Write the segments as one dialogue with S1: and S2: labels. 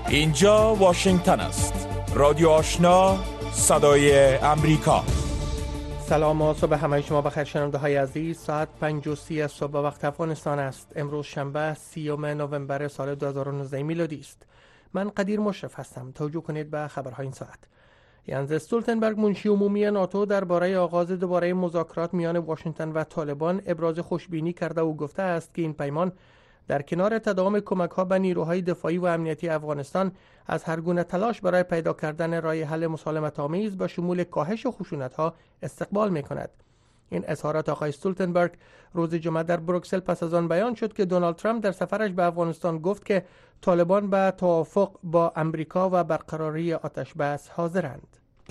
S1: اینجا واشنگتن است. رادیو آشنا، صدای امریکا.
S2: سلام و صبح همه شما بخیر شنونده های عزیز. ساعت 5:30 صبح وقت افغانستان است. امروز شنبه 30 نوامبر سال 2019 میلادی است. من قدیر مشرف هستم. توجه کنید به خبرهای این ساعت. ینز استولتنبرگ منشی عمومی ناتو درباره آغاز دوباره مذاکرات میان واشنگتن و طالبان ابراز خوشبینی کرده و گفته است که این پیمان در کنار تداوم کمک‌ها به نیروهای دفاعی و امنیتی افغانستان از هر گونه تلاش برای پیدا کردن راه حل مسالمت‌آمیز به شمول کاهش خشونت‌ها استقبال می‌کند. این اظهارات آقای استولتنبرگ روز جمعه در بروکسل پس از آن بیان شد که دونالد ترامپ در سفرش به افغانستان گفت که طالبان به توافق با امریکا و برقراری آتش بس حاضرند.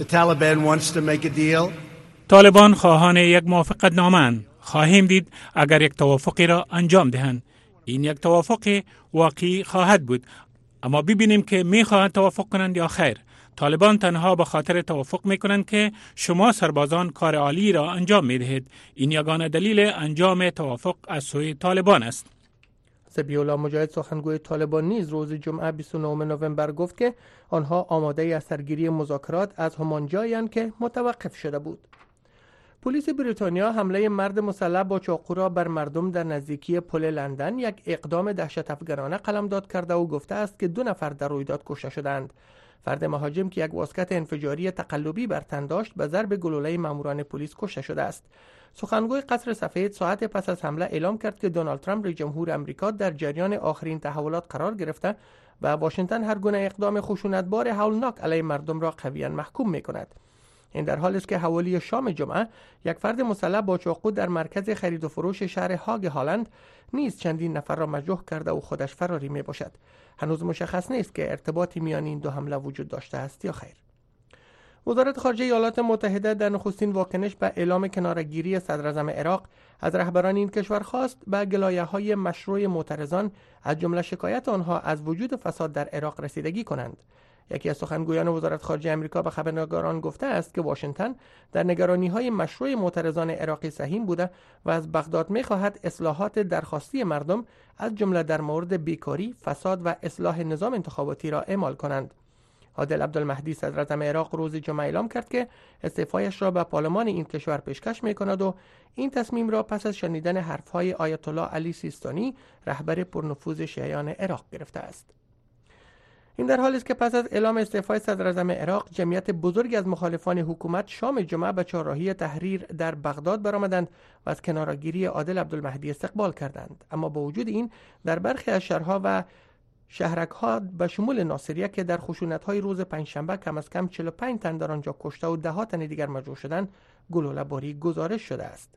S3: طالبان خواهان یک موافقتنامه‌اند. خواهیم دید اگر یک توافقی را انجام دهند. این یک توافق واقعی خواهد بود، اما ببینیم که می‌خواهند توافق کنند یا خیر. طالبان تنها به خاطر توافق می‌کنند که شما سربازان کار عالی را انجام می‌دهید. این یگانه دلیل انجام توافق از سوی طالبان است.
S2: ذبیح الله مجاهد سخنگوی طالبان نیز روز جمعه 29 نوامبر گفت که آنها آماده از سرگیری مذاکرات از همان جایند که متوقف شده بود. پلیس بریتانیا حمله مرد مسلح با چاقو را بر مردم در نزدیکی پل لندن یک اقدام دهشت‌افکنانه قلمداد کرده و گفته است که 2 نفر در رویداد کشته شدند. فرد مهاجم که یک واسکت انفجاری تقلبی بر تن داشت به ضرب گلوله ماموران پلیس کشته شده است. سخنگوی قصر سفید ساعت پس از حمله اعلام کرد که دونالد ترامپ رئیس جمهور آمریکا در جریان آخرین تحولات قرار گرفته و واشنگتن هر گونه اقدام خشونتبار هولناک علیه مردم را قویاً محکوم می‌کند. این در حالی است که حوالی شام جمعه یک فرد مسلح با چاقو در مرکز خرید و فروش شهر هاگ هالند نیز چندین نفر را مجروح کرده و خودش فراری می باشد. هنوز مشخص نیست که ارتباطی میان این دو حمله وجود داشته است یا خیر. وزارت خارجه ایالات متحده در نخستین واکنش به اعلام کناره‌گیری صدراعظم عراق از رهبران این کشور خواست به گلایه‌های مشروع معترضان از جمله شکایت آنها از وجود فساد در عراق رسیدگی کنند. یکی از سخنگویان وزارت خارجه آمریکا به خبرنگاران گفته است که واشنگتن در نگرانی‌های مشروع معترضان عراقی سهیم بوده و از بغداد می‌خواهد اصلاحات درخواستی مردم از جمله در مورد بیکاری، فساد و اصلاح نظام انتخاباتی را اعمال کنند. عادل عبدالمهدی صدراعظم عراق روز جمعه اعلام کرد که استعفایش را به پارلمان این کشور پیشکش می‌کند و این تصمیم را پس از شنیدن حرف‌های آیت الله علی سیستانی رهبر پرنفوذ شیعیان عراق گرفته است. این در حالی است که پس از اعلام استعفای صدراعظم عراق جمعیت بزرگی از مخالفان حکومت شام جمعه به چهارراهی تحریر در بغداد برآمدند و از کناره‌گیری عادل عبدالمهدی استقبال کردند. اما با وجود این در برخی از شهرها و شهرک‌ها به شمول ناصریه که در خشونت‌های روز پنجشنبه کم از کم 45 تن در آنجا کشته و 10 تن دیگر مجروح شدند، گلوله‌باری گزارش شده است.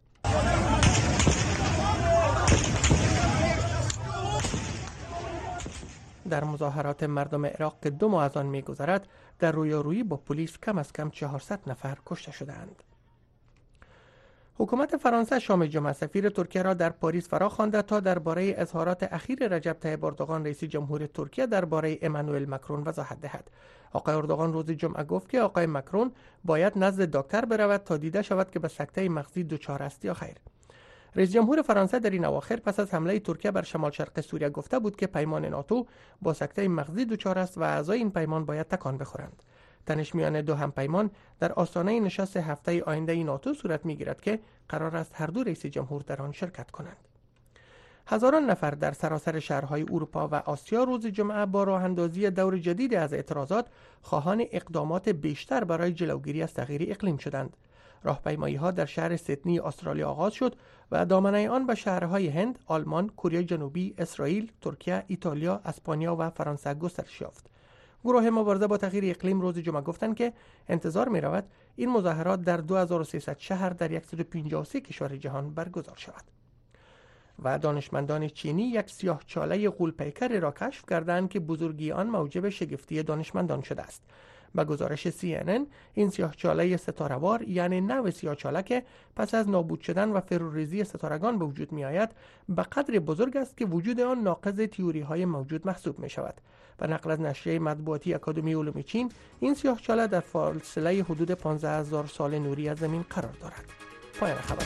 S2: در مظاهرات مردم عراق که 2 ماه از آن می‌گذرد در رویارویی با پلیس کم از کم 400 نفر کشته شدند. حکومت فرانسه شام جمعه سفیر ترکیه را در پاریس فراخوانده تا درباره اظهارات اخیر رجب طیب اردوغان رئیس جمهور ترکیه درباره امانوئل مکرون وضاحت دهد. آقای اردوغان روز جمعه گفت که آقای مکرون باید نزد دکتر برود تا دیده شود که به سکته مغزی دچار است یا خیر. رئیس جمهور فرانسه در این اواخر پس از حمله ترکیه بر شمال شرق سوریه گفته بود که پیمان ناتو با سکته مغزی دچار است و اعضای این پیمان باید تکان بخورند. تنش میان دو همپیمان در آستانه نشست هفته آینده ناتو صورت میگیرد که قرار است هر دو رئیس جمهور در آن شرکت کنند. هزاران نفر در سراسر شهرهای اروپا و آسیا روز جمعه با راه اندازی دور جدید از اعتراضات خواهان اقدامات بیشتر برای جلوگیری از تغییر اقلیم شدند. راهپیمایی‌ها در شهر سیدنی استرالیا آغاز شد و دامنه آن به شهرهای هند، آلمان، کره جنوبی، اسرائیل، ترکیه، ایتالیا، اسپانیا و فرانسه گسترش یافت. گروه مبارزه با تغییر اقلیم روز جمعه گفتند که انتظار می‌رود این مظاهرات در 2300 شهر در 153 کشور جهان برگزار شود. و دانشمندان چینی یک سیاهچاله غول‌پیکر را کشف کردند که بزرگی آن موجب شگفتی دانشمندان شده است. به گزارش CNN این سیاهچاله ستاره‌وار یعنی نوع سیاهچاله که پس از نابود شدن و فروریزی ستارگان به وجود می آید به قدر بزرگ است که وجود آن ناقض تئوری‌های موجود محسوب می شود. به نقل از نشریه مطبوعاتی اکادمی علوم چین این سیاهچاله در فاصله حدود 15000 سال نوری از زمین قرار دارد. پایان خبر.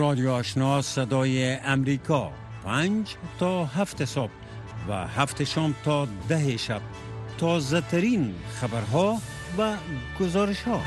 S4: رادیو آشنا صدای امریکا 5 تا 7 صبح و 7 شام تا 10 شب. تازه ترین خبرها و گزارش ها.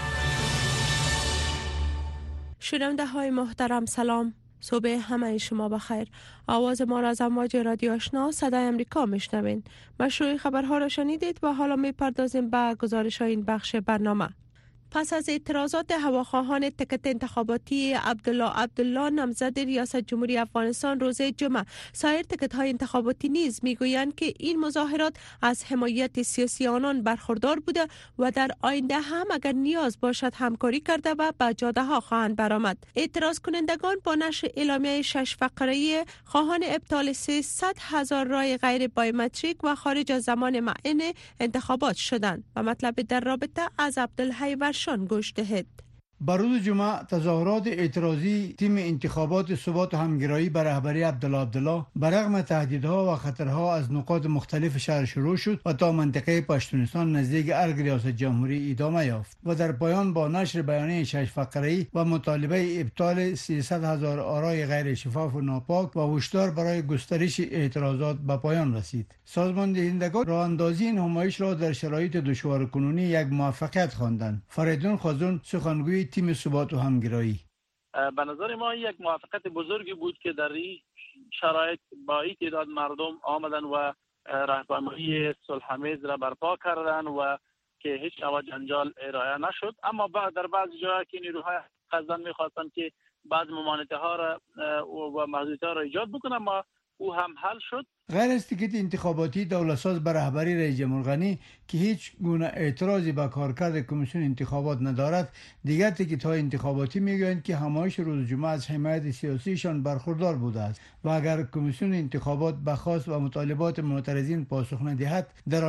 S5: شنونده های محترم سلام. صبح همه شما بخیر. آواز ما را از امواج رادیو آشنا صدای امریکا میشنوین. مشروع خبرها را شنیدید و حالا میپردازیم به گزارش های این بخش برنامه. پس از اعتراضات هواخواهان تکت انتخاباتی عبدالله نامزد ریاست جمهوری افغانستان روز جمعه، سایر تکت های انتخاباتی نیز میگویند که این مظاهرات از حمایت سیاسی آنان برخوردار بوده و در آینده هم اگر نیاز باشد همکاری کرده و به جاده ها خواهند برآمد. اعتراض کنندگان با نشر اعلامیه 6 فقره‌ای خواهان ابطال 300,000 رای غیر بایومتریک و خارج از زمان معین انتخابات شدند و مطلب در رابطه از عبدالحی گوش دهید.
S6: بر روز جمعه تظاهرات اعتراضی تیم انتخابات ثبات و همگرایی بر رهبری عبدالله برغم تهدیدها و خطرها از نقاط مختلف شهر شروع شد و تا منطقه پشتونستان نزدیک ارگ ریاست جمهوری ادامه یافت و در پایان با نشر بیانیه 6 فقره‌ای و مطالبه ابطال 300,000 آرای غیر شفاف و ناپاک و هشدار برای گسترش اعتراضات به پایان رسید. سازمان دهندگان راه اندازی این همایش را در شرایط دشوار کنونی یک موفقیت خواندند. فریدون خازون، سخنگوی تیم ثبات و همگرایی:
S7: به نظر ما یک موفقیت بزرگی بود که در این شرایط با این تعداد مردم آمدن و راهپیمایی صلح‌آمیز را برپا کردن و که هیچ نوع جنجال ارائه نشد. اما در بعضی جاها که نیروهای قصداً می‌خواستن که بعض ممانعت‌ها را و محدودیت‌ها را ایجاد بکنن، اما او هم حل شد.
S6: غیر از تیکت انتخاباتی دولتساز بر رهبری رئیس جمهور غنی که هیچ گونه اعتراضی به کارکرد کمیسیون انتخابات ندارد، دیگر تیکت‌های انتخاباتی میگویند که همایش روز جمعه از حمایت سیاسیشان برخوردار بوده است و اگر کمیسیون انتخابات به خواست و مطالبات معترضین پاسخ ندهد، در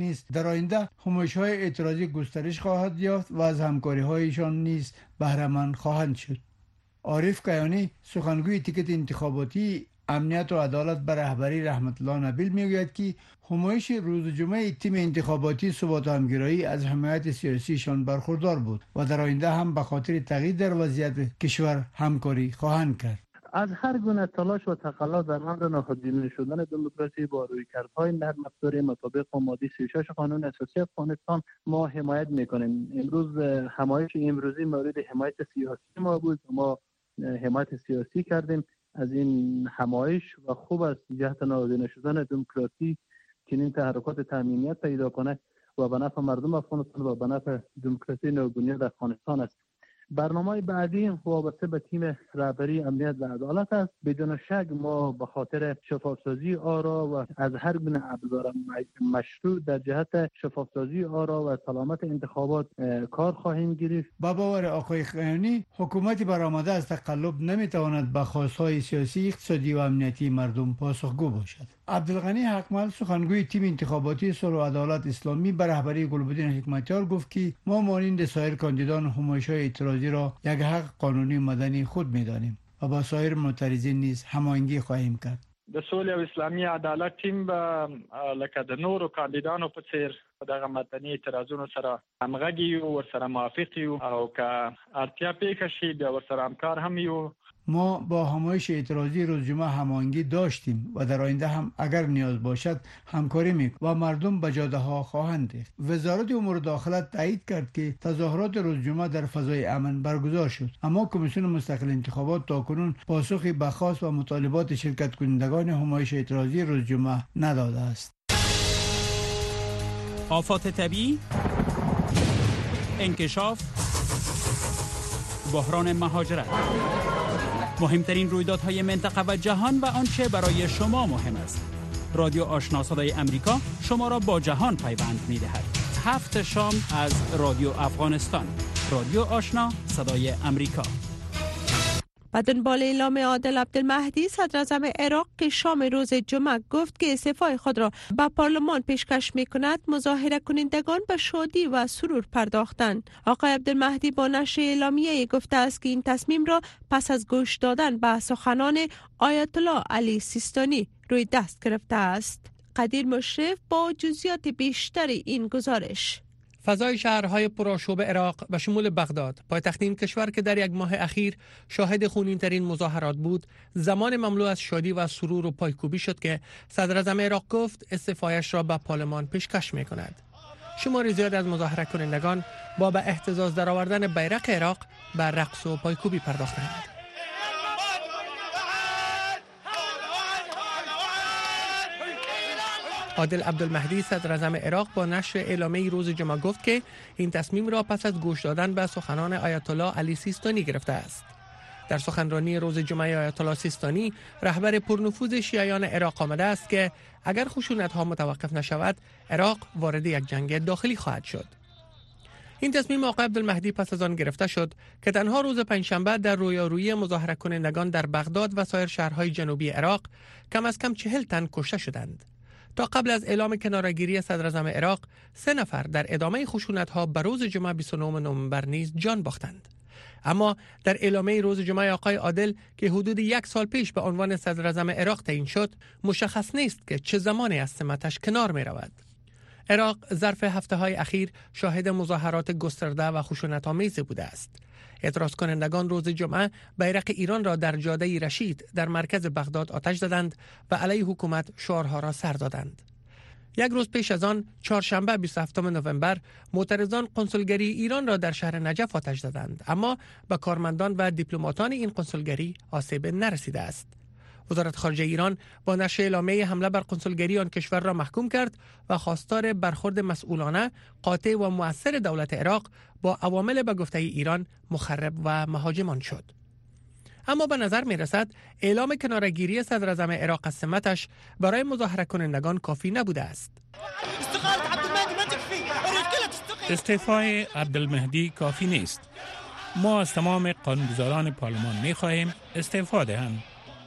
S6: آینده همایش‌های اعتراضی گسترش خواهد یافت و از همکاری‌هایشان نیز بهره مند خواهند شد. عارف کیانی، سخنگوی تیکت انتخاباتی امنیت و عدالت بر رهبری رحمت الله نبیل میگوید که همایش روز جمعه تیم انتخاباتی ثبات و همگرایی از حمایت سیاسیشان برخوردار بود و در آینده هم به خاطر تغییر در وضعیت کشور همکاری خواهند کرد.
S8: از هر گونه تلاش و تقلب در امر نهادینه شدن دموکراسی با رویکردهای نرم افزار مطابق با ماده 36 قانون اساسی افغانستان ما حمایت میکنیم. امروز همایش امروزی مورد حمایت سیاسی ما بود. ما حمایت سیاسی کردیم از این همایش و خوب است جهت نهادینه شدن دموکراسی که این تحرکات تامینیت پیدا کنه و به نفع مردم افغانستان و به نفع دموکراسی نوبنیاد افغانستان است. برنامه بعدی وابسته به تیم رهبری امنیت و عدالت است. بدون شک ما به خاطر شفافسازی آرا و از هر گونه ابزار مشروع در جهت شفافسازی آرا و سلامت انتخابات کار خواهیم گرفت.
S6: با باور آقای خیانی، حکومت برآمده از تقلب نمیتواند به خواستهای سیاسی، اقتصادی و امنیتی مردم پاسخگو باشد. عبدالغنی حقمل، سخنگوی تیم انتخاباتی صلح و عدالت اسلامی بر رهبری گلبدین حکمتیار گفت که ما مانند سایر کاندیدان همایش‌های اعتراضی را یک حق قانونی مدنی خود می‌دانیم و با سایر معترضین نیز هماهنگی خواهیم کرد.
S9: د سولې او اسلامي عدالت ټیم به لکه د نورو کاندیدانو په څیر دغه مدني اعتراضونو سره همغږي یو، ورسره موافق یو او که اړتیا پیښه شي بیا ورسره همکار هم یو.
S6: ما با همایش اعتراضی روز جمعه هماهنگی داشتیم و در آینده هم اگر نیاز باشد همکاری می‌کنیم و مردم به جاده ها خواهند ریخت. وزارت امور داخله تایید کرد که تظاهرات روز جمعه در فضای امن برگزار شد، اما کمیسیون مستقل انتخابات تاکنون پاسخی به خواست و مطالبات شرکت کنندگان همایش اعتراضی روز جمعه نداده است.
S10: آفات طبیعی، انکشاف، بحران مهاجرت، مهمترین رویدادهای منطقه و جهان و آنچه برای شما مهم است. رادیو آشنا صدای امریکا شما را با جهان پیوند می‌دهد. 7 شام از رادیو افغانستان. رادیو آشنا صدای امریکا.
S5: و دنبال اعلام عادل عبدالمهدی صدراعظم عراق که شام روز جمعه گفت که استعفای خود را به پارلمان پیشکش می‌کند، مظاهره کنندگان به شادی و سرور پرداختند. آقای عبدالمهدی با نشر اعلامیه گفته است که این تصمیم را پس از گوش دادن به سخنان آیت الله علی سیستانی روی دست گرفته است. قدیر مشرف با جزئیات بیشتر این گزارش.
S2: فضای شهرهای پرآشوب عراق و شمول بغداد، پایتخت این کشور که در یک ماه اخیر شاهد خونین‌ترین مظاهرات بود، زمان مملو از شادی و سرور و پایکوبی شد که صدر اعظم عراق گفت استعفایش را به پارلمان پیشکش می‌کند. شماری زیاد از مظاهره کنندگان با به اهتزاز درآوردن بیرق عراق به رقص و پایکوبی پرداختند. عادل عبدالمهدی صدر اعظم عراق با نشر اعلامیه روز جمعه گفت که این تصمیم را پس از گوش دادن به سخنان آیت الله علی سیستانی گرفته است. در سخنرانی روز جمعه آیت الله سیستانی، رهبر پرنفوذ شیعیان عراق آمده است که اگر خشونت‌ها متوقف نشود، عراق وارد یک جنگ داخلی خواهد شد. این تصمیم آقای عبدالمهدی پس از آن گرفته شد که تنها روز پنجشنبه در رویارویی مظاهره کنندگان در بغداد و سایر شهرهای جنوبی عراق کم از کم 40 تن کشته شدند. تا قبل از اعلام کناره‌گیری صدر اعظم عراق، 3 نفر در ادامه خشونت‌ها به روز جمعه 29 نوامبر نیز جان باختند. اما در اعلامیه روز جمعه آقای عادل که حدود 1 سال پیش به عنوان صدر اعظم عراق تعیین شد، مشخص نیست که چه زمانی از سمتش کنار می رود. عراق ظرف هفته‌های اخیر شاهد مظاهرات گسترده و خشونت‌آمیز بوده است. اعتراض کنندگان روز جمعه بیرق ایران را در جاده رشید در مرکز بغداد آتش زدند و علیه حکومت شعارها را سر دادند. یک روز پیش از آن، چهارشنبه 27 نوامبر، معترضان کنسولگری ایران را در شهر نجف آتش زدند، اما به کارمندان و دیپلماتان این کنسولگری آسیب نرسیده است. وزارت خارجه ایران با نشر اعلامیه حمله بر کنسولگری آن کشور را محکوم کرد و خواستار برخورد مسئولانه، قاطع و مؤثر دولت عراق با عوامل به گفته ایران مخرب و مهاجمان شد. اما به نظر می رسد اعلام کناره‌گیری صدر اعظم عراق از سمتش برای مظاهره کنندگان کافی نبوده است.
S3: استعفای عبدالمهدی کافی نیست. ما از تمام قانونگذاران پارلمان می خواهیم استعفا دهند.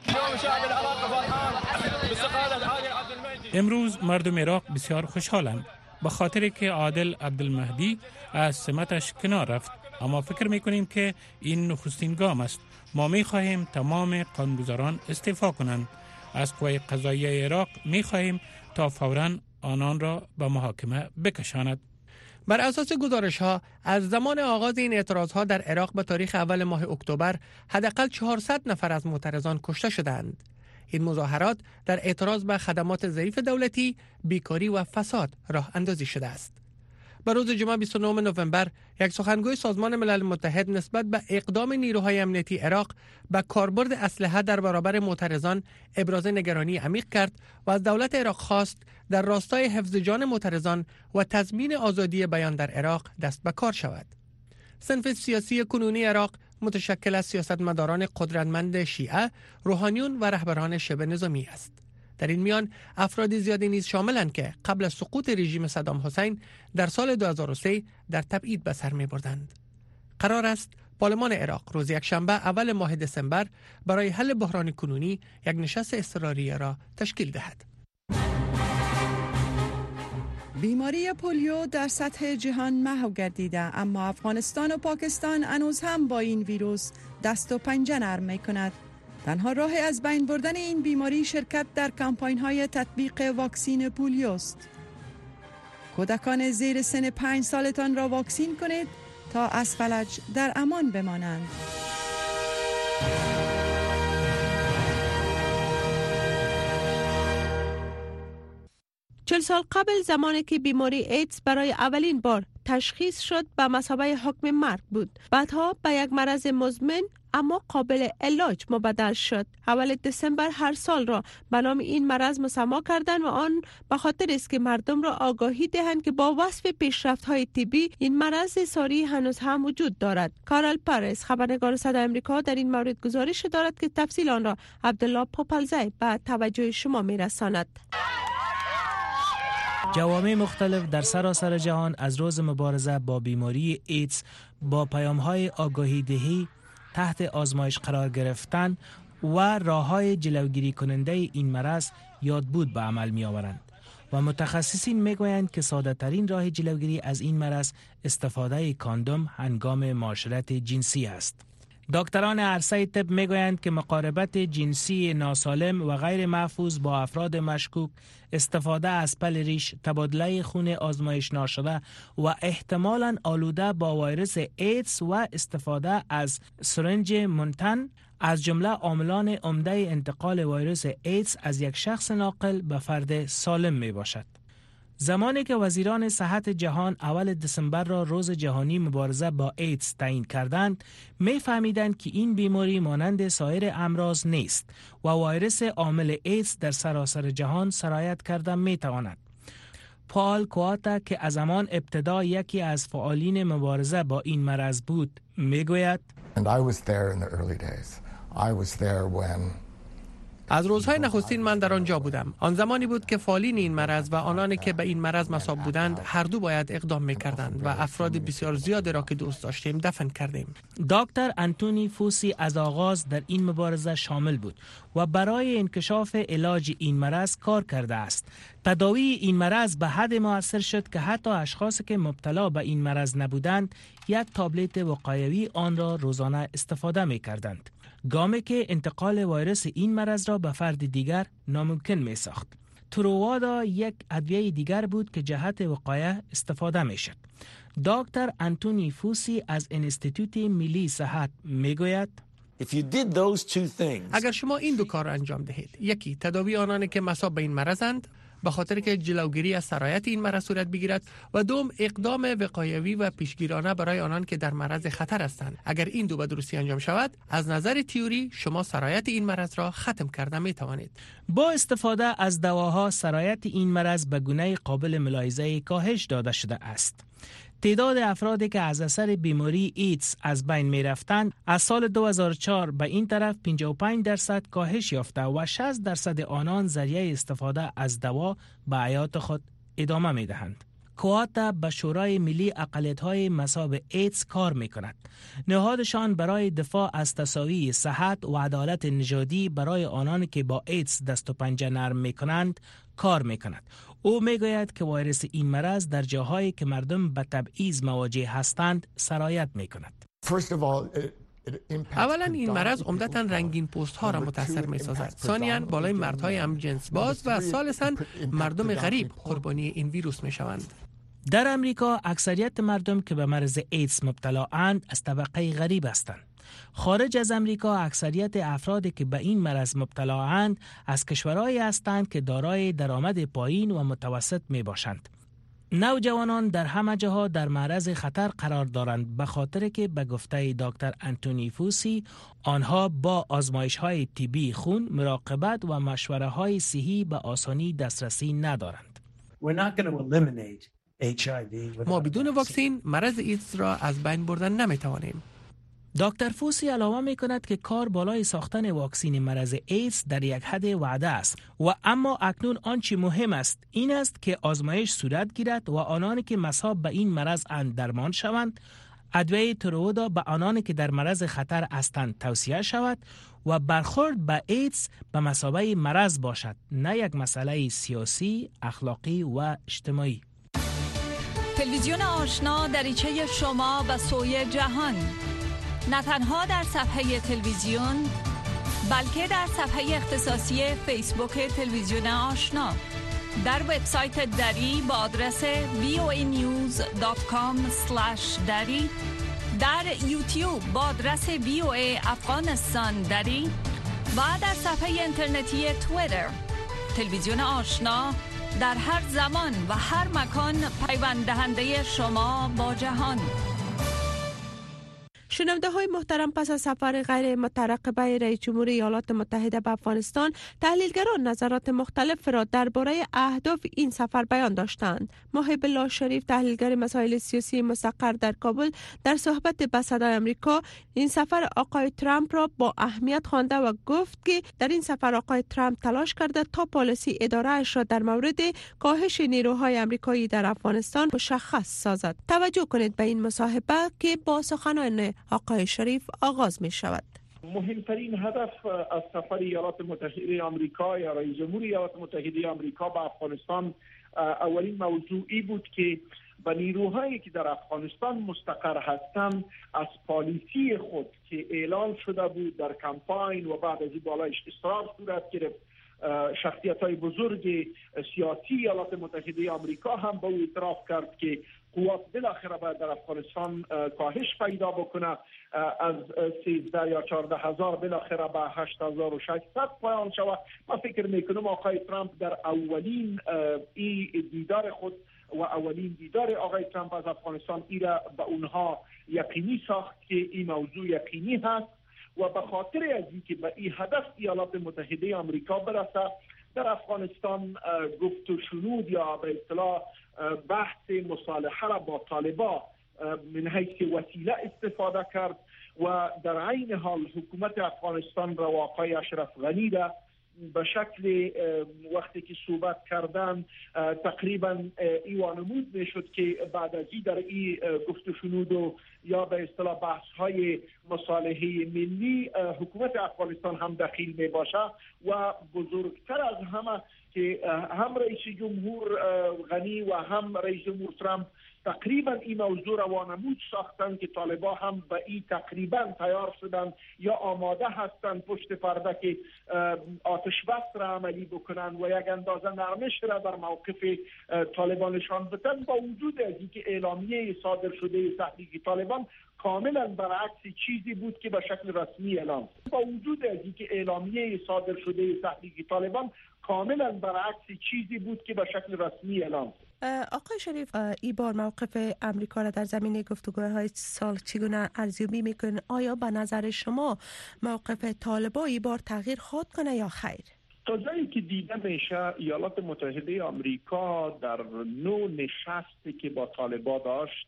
S3: امروز مردم عراق بسیار خوشحالند به خاطر که عادل عبدالمهدی از سمتش کنار رفت، اما فکر میکنیم که این نخستین گام است. ما میخواهیم تمام قانونگذاران استعفا کنند. از قوه قضاییه عراق میخواهیم تا فوراً آنان را به محاکمه بکشاند.
S2: بر اساس گزارش‌ها از زمان آغاز این اعتراض‌ها در عراق به تاریخ اول ماه اکتبر حداقل 400 نفر از معترضان کشته شدند. این مظاهرات در اعتراض به خدمات ضعیف دولتی، بیکاری و فساد راه اندازی شده است. به روز جمعه 29 نوامبر، یک سخنگوی سازمان ملل متحد نسبت به اقدام نیروهای امنیتی عراق به کاربرد اسلحه در برابر معترضان ابراز نگرانی عمیق کرد و از دولت عراق خواست در راستای حفظ جان معترضان و تضمین آزادی بیان در عراق دست به کار شود. صنف سیاسی کنونی عراق متشکل از سیاستمداران قدرتمند شیعه، روحانیون و رهبران شبه نظامی است. در این میان افراد زیادی نیز شاملند که قبل از سقوط رژیم صدام حسین در سال 2003 در تبعید به سر می بردند. قرار است پارلمان عراق روز یکشنبه اول ماه دسامبر برای حل بحران کنونی یک نشست اضطراری را تشکیل دهد.
S11: بیماری پولیو در سطح جهان محو گردیده، اما افغانستان و پاکستان هنوز هم با این ویروس دست و پنجه نرم می کند. تنها راه از بین بردن این بیماری شرکت در کمپاین‌های تطبیق واکسین پولیو است. کودکان زیر سن 5 سالتان را واکسین کنید تا از فلج در امان بمانند.
S5: 40 سال قبل، زمانی که بیماری ایدز برای اولین بار تشخیص شد، به مثابه حکم مرگ بود. بعدها به یک مرض مزمن اما قابل علاج مبدل شد. اول دسامبر هر سال را به نام این مرض مسما کردند و آن به خاطر است که مردم را آگاهی دهند که با وصف پیشرفت‌های طبی این مرض ساری هنوز هم وجود دارد. کارل پرس، خبرنگار صدای آمریکا، در این مورد گزارش دارد که تفصیل آن را عبدالله پوپلزی به توجه شما می‌رساند.
S12: جوامع مختلف در سراسر جهان از روز مبارزه با بیماری ایدز با پیام‌های آگاهی دهی، تحت آزمایش قرار گرفتن و راه‌های جلوگیری کننده این مرض یادبود به عمل می‌آورند و متخصصین می‌گویند که ساده‌ترین راه جلوگیری از این مرض استفاده کاندوم هنگام معاشرت جنسی است. دکتران عرصه طب میگویند که مقاربت جنسی ناسالم و غیر محفوظ با افراد مشکوک، استفاده از پل ریش، تبادله خون آزمایش ناشده و احتمالاً آلوده با ویروس ایدز و استفاده از سرنج منتن از جمله عاملان عمده انتقال ویروس ایدز از یک شخص ناقل به فرد سالم می باشد. زمانی که وزیران صحت جهان اول دسامبر را روز جهانی مبارزه با ایدز تعیین کردند، می فهمیدند که این بیماری مانند سایر امراض نیست و ویروس عامل ایدز در سراسر جهان سرایت کرده می تواند. پال کواتا که از زمان ابتدا یکی از فعالین مبارزه با این مرض بود، می گوید
S2: از روزهای نخستین من در آنجا بودم. آن زمانی بود که فعالین این مرض و آنانی که به این مرض مصاب بودند هر دو باید اقدام می‌کردند و افراد بسیار زیادی را که دوست داشتیم دفن کردیم.
S12: دکتر آنتونی فوسی از آغاز در این مبارزه شامل بود و برای انکشاف علاج این مرض کار کرده است. تداوی این مرض به حد مؤثر شد که حتی اشخاصی که مبتلا به این مرض نبودند یک تابلت وقایوی آن را روزانه استفاده می‌کردند. گامی که انتقال ویروس این مرض را به فرد دیگر ناممکن می ساخت. تروادا یک ادویه دیگر بود که جهت وقایه استفاده می شد. دکتر آنتونی فوسی از انستیتوت ملی صحت می گوید
S2: اگر شما این دو کار را انجام دهید، یکی تداوی آنانی که مصاب به این مرضند به خاطر که جلوگیری از سرایت این مرض صورت بگیرد و دوم اقدام وقایوی و پیشگیرانه برای آنان که در معرض خطر هستند. اگر این دو به درستی انجام شود، از نظر تئوری شما سرایت این مرض را ختم کرده می توانید.
S12: با استفاده از دواها سرایت این مرض به گونه قابل ملاحظه کاهش داده شده است. تعداد افرادی که از اثر بیماری ایدز از بین می رفتند از سال 2004 به این طرف 55% کاهش یافته و 60% آنان ذریعه استفاده از دوا به حیات خود ادامه می دهند. کواتا به شورای ملی اقلیت‌های مصاب ایدز کار می کند. نهادشان برای دفاع از تساوی صحت و عدالت نژادی برای آنان که با ایدز دست و پنجه نرم می کنند کار می کند. او می گوید که ویروس این مرض در جاهایی که مردم به تبعیض مواجه هستند سرایت می کند.
S2: اولا این مرض عمدتاً رنگین پوست ها را متاثر می سازد. ثانیاً بالای مردهای همجنس باز و ثالثاً مردم غریب قربانی این ویروس می شوند.
S12: در امریکا اکثریت مردم که به مرض ایدز مبتلا اند از طبقه غریب هستند. خارج از امریکا اکثریت افرادی که به این مرض مبتلا اند از کشورهایی هستند که دارای درآمد پایین و متوسط می باشند. نوجوانان در همه جاها در معرض خطر قرار دارند به خاطر که به گفته دکتر آنتونی فوسی آنها با آزمایش‌های طبی خون، مراقبت و مشوره‌های صحی به آسانی دسترسی ندارند.
S2: ما بدون واکسن مرض ایدز را از بین بردن نمی‌توانیم.
S12: دکتر فوسی علاوه می کند که کار بالای ساختن واکسن مرض ایدز در یک حد وعده است و اما اکنون آنچه مهم است این است که آزمایش صورت گیرد و آنانی که مصاب به این مرض اند درمان شوند، ادویه تروادا به آنانی که در مرض خطر هستند توصیه شود و برخورد به ایدز به مثابه مرض باشد، نه یک مسئله سیاسی، اخلاقی و اجتماعی.
S13: تلویزیون آشنا دریچه شما به سوی جهان، نه تنها در صفحه تلویزیون بلکه در صفحه اختصاصی فیسبوک تلویزیون آشنا، در وبسایت دری با آدرس voanews.com/dari، در یوتیوب با آدرس VOA افغانستان دری و در صفحه اینترنتی توییتر. تلویزیون آشنا در هر زمان و هر مکان پیوند دهنده شما با جهان.
S5: شنونده های محترم، پس از سفر غیر مترقبه رئیس جمهور ایالات متحده به افغانستان، تحلیلگران نظرات مختلف را درباره اهداف این سفر بیان داشتند. محب الله شریف، تحلیلگر مسائل سیاسی مستقر در کابل، در صحبت با صدای آمریکا این سفر آقای ترامپ را با اهمیت خوانده و گفت که در این سفر آقای ترامپ تلاش کرده تا پالیسی اداره‌اش را در مورد کاهش نیروهای آمریکایی در افغانستان مشخص سازد. توجه کنید به این مصاحبه که با سخنان آقای شریف آغاز می شود.
S14: مهمترین هدف از سفر ایالات متحده آمریکا یا رئیس جمهور ایالات متحده آمریکا به افغانستان اولین موضوعی بود که و نیروهایی که در افغانستان مستقر هستند از پالیسی خود که اعلان شده بود در کمپاین و بعد از این بالایش اصرار صورت گرفت، شخصیت‌های بزرگ سیاسی ایالات متحده آمریکا هم به او اعتراف کرد که قوات بالاخره باید در افغانستان کاهش پیدا بکنه، از 13 یا 14 هزار بالاخره به 8600 پایان شود. من فکر میکنم آقای ترامپ در اولین دیدار خود و اولین دیدار آقای ترامپ از افغانستان ایره به اونها یقینی ساخت که این موضوع یقینی هست و به خاطر از اینکه به این هدف ایالات متحده آمریکا برسه در افغانستان گفت و شنود یا به اصطلاح بحث مصالحه را با طالبان من حیث وسیله استفاده کرد و در عین حال حکومت افغانستان را آقای اشرف غنی را به شکل وقتی که صحبت کردن تقریبا ایوانمود میشد که بعد از این در این گفت و شنود و یا به اصطلاح بحث های مصالحه ملی حکومت افغانستان هم دخیل می باشه و بزرگتر از همه که هم رئیس جمهور غنی و هم رئیس جمهور ترامپ تقریبا این موضوع را وانمود ساختن که طالبان هم به این تقریبا تیار شدن یا آماده هستند پشت پرده که آتش بس را عملی بکنن و یک اندازه نرمش را در موقف طالبان نشان بدن، با وجود از اینکه اعلامیه صادر شده تحریک طالبان کاملا برعکس چیزی بود که به شکل رسمی اعلام، با وجود از اینکه اعلامیه صادر شده تحریک طالبان کاملا برعکس چیزی بود که به شکل رسمی اعلام.
S5: آقای شریف، این بار موقف امریکا را در زمینه گفتگوهای سال چگونه ارزیابی میکنن؟ آیا به نظر شما موقف طالبان این بار تغییر خواهد کنه یا خیر؟
S14: تا جایی که دیده میشه ایالات متحده آمریکا در نوع نشستی که با طالبان داشت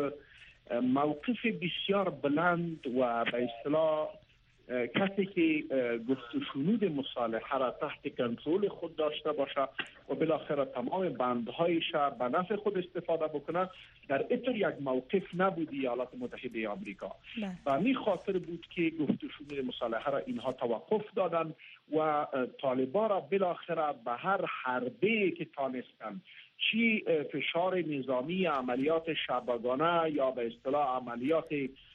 S14: موقف بسیار بلند و به اصطلاح کسی که گفت و شنود مصالحه را تحت کنترل خود داشته باشه و بالاخره تمام بندهایش به نفع خود استفاده بکنه، در اطار یک موقف نبود ایالات متحده آمریکا و همین خاطر بود که گفت و شنود مصالحه را اینها توقف دادن و طالبان را بالاخره به هر حربه که تانستن، چی فشار نظامی، عملیات شبگانه یا به اصطلاح عملیات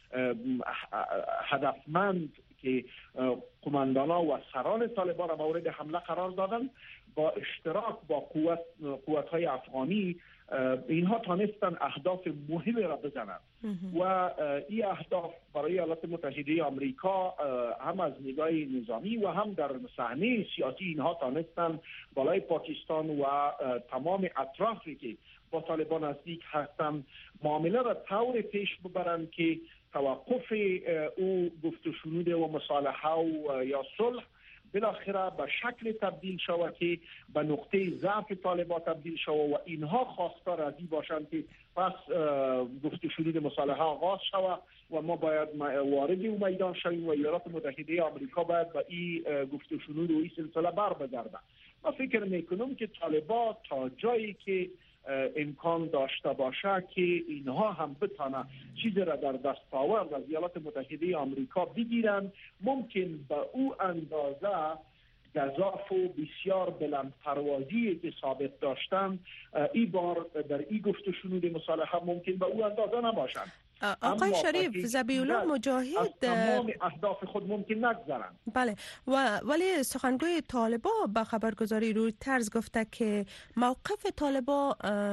S14: هدفمند که قماندانا و سران طالبان را مورد حمله قرار دادن، با اشتراک با قوت‌های افغانی اینها تانستن اهداف مهم را بزنند و این اهداف برای ایالات متحده آمریکا هم از نگاه نظامی و هم در صحنه سیاسی اینها تانستن بالای پاکستان و تمام اطرافی که با طالبان نزدیک هستند معامله را طور پیش ببرند که توقف او گفت و شنود و مصالحه و یا صلح بالاخره به شکل تبدیل شود که به نقطه ضعف طالبان تبدیل شود و اینها خواستار از این باشند که پس گفت و شنود مصالحه آغاز شود و ما باید وارد او میدان شویم و ایالات متحده آمریکا باید به این گفت و شنود و این سلسله بر بگردند. ما فکر میکنم که طالبان تا جایی که امکان داشته باشه که اینها هم بتانه چیزی را در دستاورد از ایالات متحده آمریکا بگیرن، ممکن به او اندازه گزاف و بسیار بلند پروازی که ثابت داشتن این بار در این گفت و شنود مصالحه ممکن به او اندازه نباشند.
S5: آقای شریف، ذبیح الله مجاهد
S14: از تمام اهداف خود ممکن نگذرن.
S5: بله، ولی سخنگوی طالبان به خبرگزاری رویترز گفته که موقف طالبان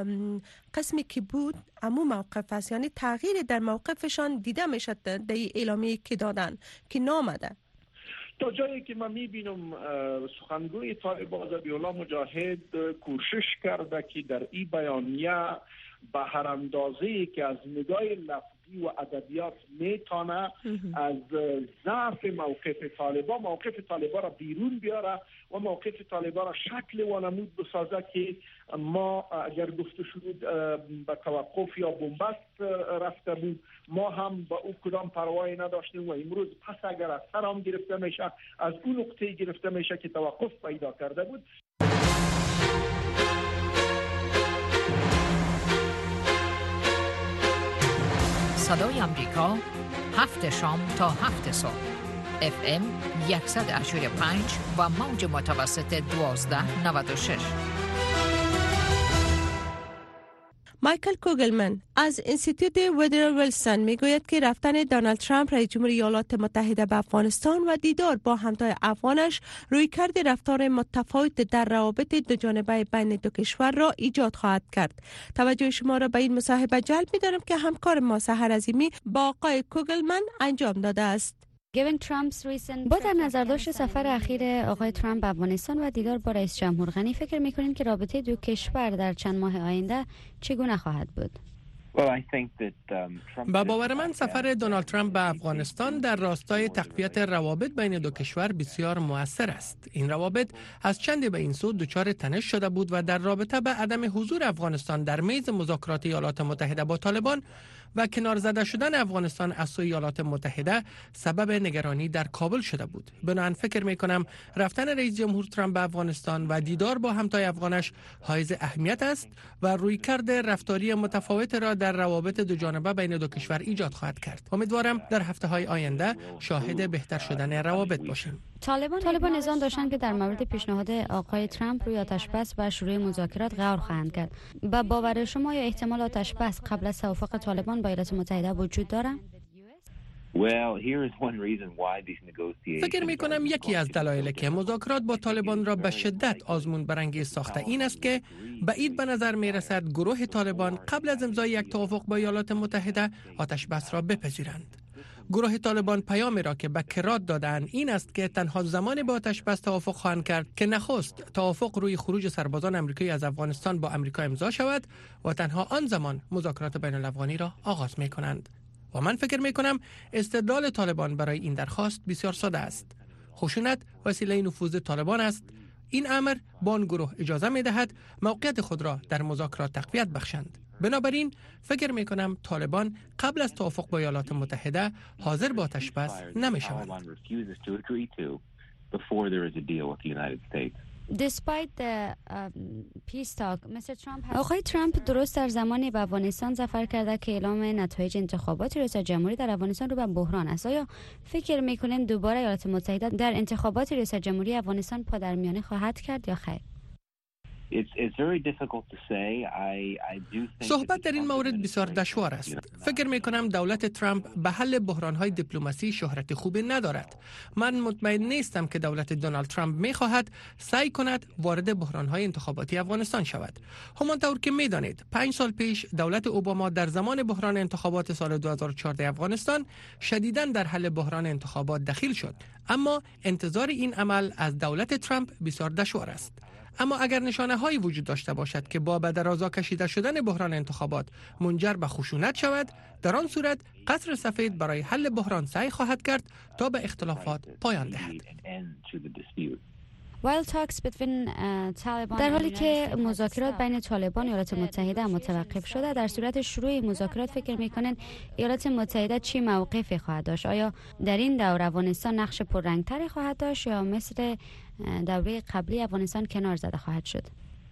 S5: قسمی که بود امو موقف است، یعنی تغییر در موقفشان دیده میشد در اعلامیه که دادن که نامده.
S14: تا جایی که من میبینم سخنگوی طالبان ذبیح الله مجاهد کوشش کرده که در این بیانیه به هر اندازه‌ای که از نگاه لفظی و ادبیات میتونه از ضعف موقف طالبان را بیرون بیاره و موقف طالبان را شکل وانمود بسازه که ما اگر گفت شد به توقف یا بنبست رفته بود ما هم با او کدام پروایی نداشتیم و امروز پس اگر از سرام گرفته میشه از اون نقطه گرفته میشه که توقف پیدا کرده بود.
S15: صدای امریکا 7 شام تا 7 صبح FM 185 و موج متوسط 1296.
S5: مایکل کوگلمن از انستیتوت وودرو ویلسون میگوید که رفتن دونالد ترامپ رئیس جمهور ایالات متحده به افغانستان و دیدار با همتای افغانش رویکرد رفتار متفاوت در روابط دوجانبه بین دو کشور را ایجاد خواهد کرد. توجه شما را به این مصاحبه جلب می‌دارم که همکار ما سحر عظیمی با آقای کوگلمن انجام داده است.
S16: با در نظر داشت سفر اخیر آقای ترامپ به افغانستان و دیدار با رئیس جمهور غنی، فکر می‌کنید که رابطه دو کشور در چند ماه آینده چگونه خواهد بود؟
S2: با باور من سفر دونالد ترامپ به افغانستان در راستای تقویت روابط بین دو کشور بسیار مؤثر است. این روابط از چندی به این سو دچار تنش شده بود و در رابطه به عدم حضور افغانستان در میز مذاکرات ایالات متحده با طالبان و کنار زده شدن افغانستان از سوی ایالات متحده سبب نگرانی در کابل شده بود. بنابراین فکر می‌کنم رفتن رئیس جمهور ترامپ به افغانستان و دیدار با همتای افغانش حائز اهمیت است و رویکرد رفتاری متفاوت را در روابط دو جانبه بین دو کشور ایجاد خواهد کرد. امیدوارم در هفته‌های آینده شاهد بهتر شدن روابط باشیم.
S16: طالبان اذعان داشتند که در مورد پیشنهاد آقای ترامپ روی آتش‌بس و شروع مذاکرات غور خواهند کرد. با باور شما یا احتمال آتش‌بس قبل از توافق طالبان با ایالات متحده وجود دارد؟
S2: فکر می کنم یکی از دلایلی که مذاکرات با طالبان را به شدت آزمون برانگیز ساخته این است که بعید به نظر می رسد گروه طالبان قبل از امضای یک توافق با ایالات متحده آتش بس را بپذیرند. گروه طالبان پیامی را که به کرات دادند این است که تنها زمانی با آتش بس توافق خواهند کرد که نخست توافق روی خروج سربازان آمریکایی از افغانستان با آمریکا امضا شود و تنها آن زمان مذاکرات بین الافغانی را آغاز می کنند. و من فکر می کنم استدلال طالبان برای این درخواست بسیار ساده است. خشونت وسیله نفوذ طالبان است. این امر به آن گروه اجازه می دهد موقعیت خود را در مذاکرات تقویت بخشند. بنابراین فکر می کنم طالبان قبل از توافق با ایالات متحده حاضر با آتش بس نمی شوند.
S16: آقای ترامپ درست در زمانی به افغانستان سفر کرده که اعلام نتایج انتخابات ریاست جمهوری در افغانستان رو به بحران است. آیا فکر می‌کنید دوباره ایالات متحده در انتخابات ریاست جمهوری افغانستان پادرمیانی خواهد کرد یا خیر؟
S2: صحبت در این مورد بسیار دشوار است. فکر می کنم دولت ترامپ به حل بحران‌های دیپلماسی شهرت خوبی ندارد. من مطمئن نیستم که دولت دونالد ترامپ می خواهد سعی کند وارد بحران‌های انتخاباتی افغانستان شود. همانطور که می دانید 5 سال پیش دولت اوباما در زمان بحران انتخابات سال 2014 افغانستان شدیداً در حل بحران انتخابات دخیل شد. اما انتظار این عمل از دولت ترامپ بسیار دشوار است. اما اگر نشانه هایی وجود داشته باشد که با به درازا کشیده شدن بحران انتخابات منجر به خشونت شود، در آن صورت قصر سفید برای حل بحران سعی خواهد کرد تا به اختلافات پایان دهد.
S16: در حالی که مذاکرات بین طالبان و ایالات متحده متوقف شده، در صورت شروع مذاکرات فکر می‌کنند ایالات متحده چی موقفی خواهد داشت؟ آیا در این دور افغانستان نقش پررنگتری خواهد داشت یا مثل دوره قبلی افغانستان کنار زده خواهد شد؟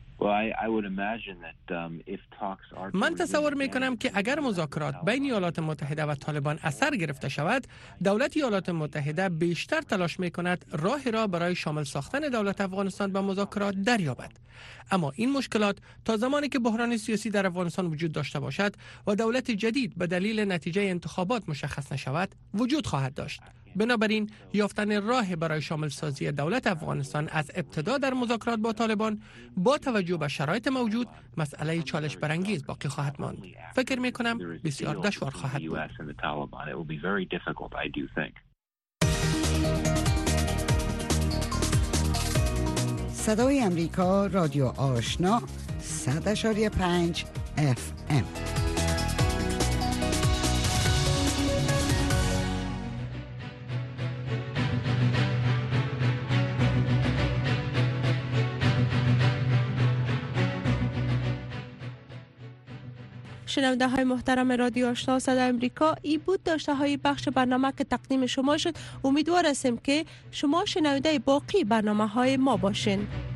S2: من تصور می کنم که اگر مذاکرات بین ایالات متحده و طالبان اثر گرفته شود، دولت ایالات متحده بیشتر تلاش می کند راهی را برای شامل ساختن دولت افغانستان به مذاکرات دریابد. اما این مشکلات تا زمانی که بحران سیاسی در افغانستان وجود داشته باشد و دولت جدید به دلیل نتیجه انتخابات مشخص نشود وجود خواهد داشت. بنابراین یافتن راه برای شامل سازی دولت افغانستان از ابتدا در مذاکرات با طالبان با توجه به شرایط موجود مسئله چالش برانگیز باقی خواهد ماند. فکر می کنم بسیار دشوار خواهد بود.
S17: صدای امریکا، رادیو آشنا، 100.5 FM.
S5: شنونده های محترم رادیو آشنا صدای امریکا، ای بود داشته های بخش برنامه که تقدیم شما شد. امیدوار هستیم که شما شنونده باقی برنامه های ما باشین.